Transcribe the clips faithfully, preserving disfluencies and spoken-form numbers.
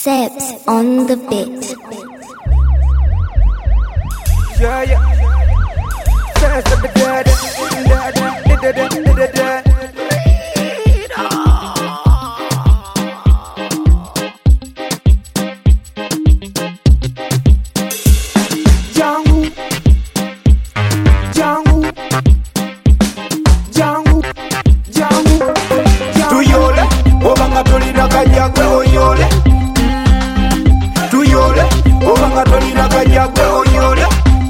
Seps on the beat. Yeah, yeah. Seps on the beat. Da, da, da, da, da, da, da. Jangu, Jangu, Jangu, Jangu. Tuyole, obanga tolina kanyagwe oyole. Tuyole, obanga tolina kanyagwe oyole.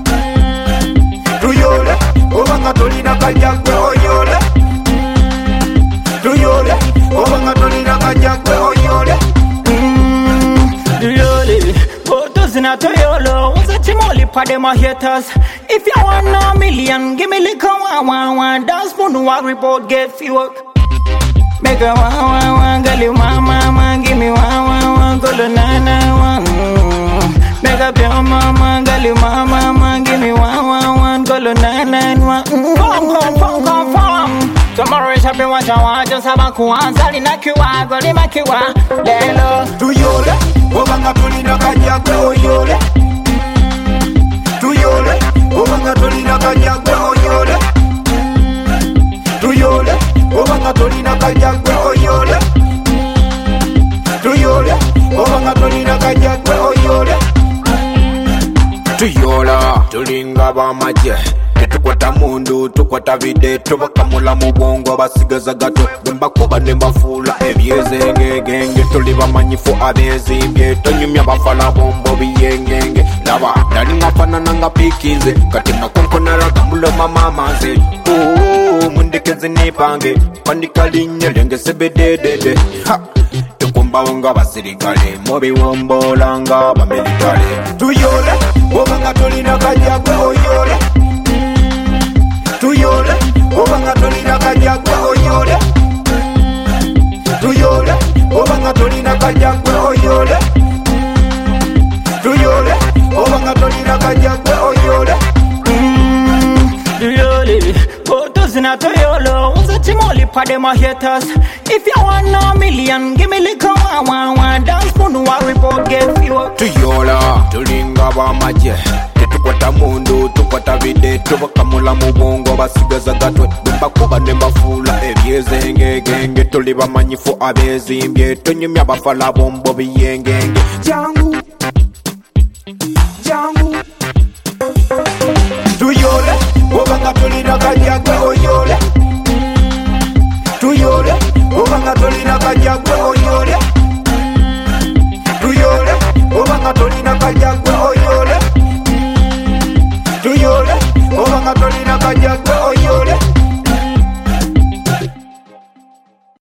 Tuyole, obanga tolina kanyagwe oyole. Tuyole, obanga tolina kanyagwe oyole. Tuyole, photos in a Toyolo. What's a chimoli pa them a haters? If you want a million, give me like a one one one. Dance for no report, get fuel. Make a one one one, girl you mama man, give me one one one, girl you na na one. Make up your mama, girl you mama man, give me one one one, girl you na na one. Come come come come come. Tomorrow is happy watch I want just have a kuanza lina kiwa, girl you make kiwa. Lelo. Tuyole, obanga tolina kanyagwe oyole. Tuyole, obanga tolina kanyagwe oyole. Tuyole, obanga tolina kanyagwe oyole. Tuyole, obanga tolina kanyagwe oyole. Tuyola, tulinga bamaje. Tukwata mundu, tukwata vide, tubakamula mubongo basigaza gato, bembakuba nembafula ebyeze ngenge, tuliba manyifu abezimbye, tonyumya bafala bombo biyengenge, laba nali ngafana nanga pikinze, kati nakonkona kamuloma mamaze, ooo mundekeze nipange, pandika linye lenge sebededede, ha! Tukumbawonga basirikale, mobi wombolanga bamilitale. Tuyole, obanga tolina kanyagwe oyole. Tuyole, obanga tolina kanyagwe oyole. Tuyole, obanga tolina kanyagwe oyole. Tuyole, obanga tolina kanyagwe oyole. Tuyole, photos in a Toyolo. What's a chimoli pa them a haters? If you want a million, give me like a one one one. Dance for no report, get fuel. Tuyola, tulinga bamaje. Tukwata mundu, tukwata vide, tubakamula mubongo basigaza gatwe, bembakuba nembafula ebyeze ngenge, tuliba manyifu abezimbye, tonyumya bafala bombo biyengenge. Jangu, Jangu. Tuyole, obanga tolina kanyagwe oyole. Tuyole, obanga tolina kanyagwe oyole. Tuyole, obanga tolina kanyagwe